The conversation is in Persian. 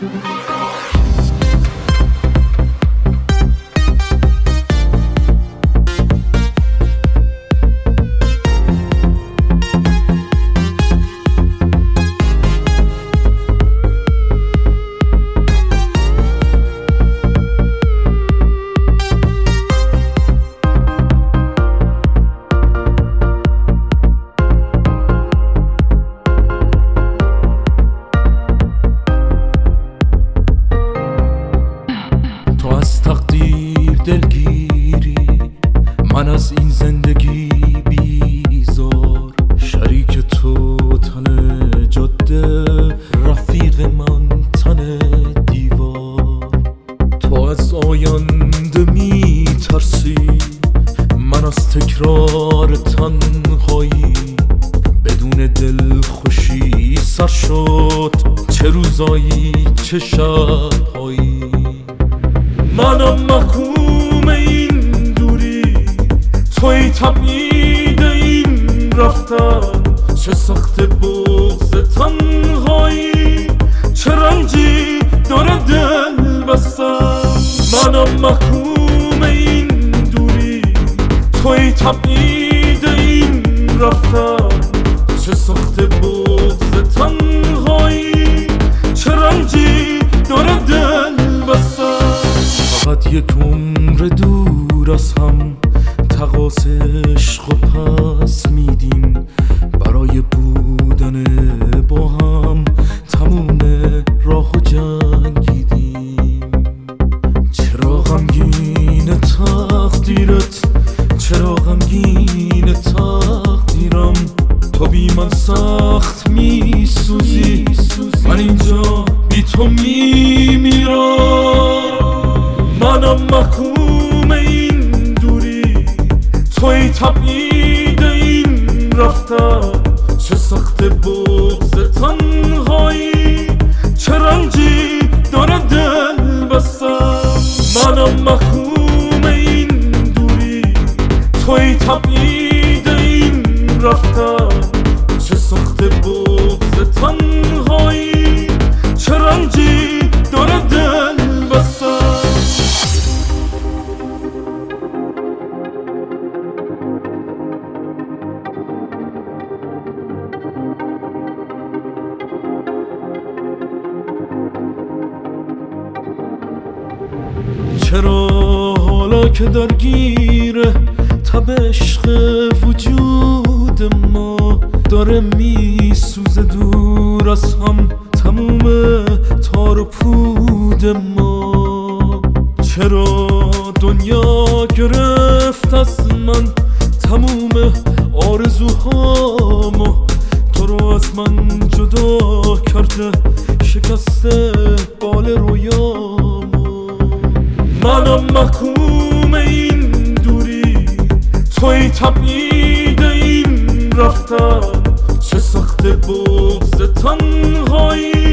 دلگیری من از این زندگی بیزار، شریک تو تن جاده، رفیق من تن دیوار. تو از آینده میترسی، من از تکرار تنهایی. بدون دل خوشی سر شد، چه روزایی چه شبهایی. منم محکوم این دوری، توی تبعید این رفتن. چه سخت بغض تنهایی، چه رنجی داره دل بستن. منم محکوم این دوری، توی تبعید این رفتن. چه سخت بغض تنهایی، چه رنجی داره دل بستن. فقط یک عمر دور از هم، تقاس عشق و پس میدیم. برای بودن با هم تموم راه و جنگیدیم. چرا غمگین تقدیرت، چرا غمگین تقدیرم. تو بی من سخت میسوزی، من اینجا بی تو میمیرم. منم محکوم این دوری، توی تبعید این رفتن. چه سخت بغض تنهایی، چه رنجی داره دل بستن. منم محکوم این دوری، توی تبعید این رفتن. چه سخت بغض تنهایی، چه رنجی داره دل بستن. چرا حالا که درگیره تب عشق وجود ما، داره میسوزه دور از هم تموم تار و پود ما. چرا دنیا گرفت از من تموم آرزوهامو، تو رو از من جدا کرده شکسته بال رویامو. منم محکوم این دوری، توی تبعید این رفتن. چه سخت بغض تنهایی،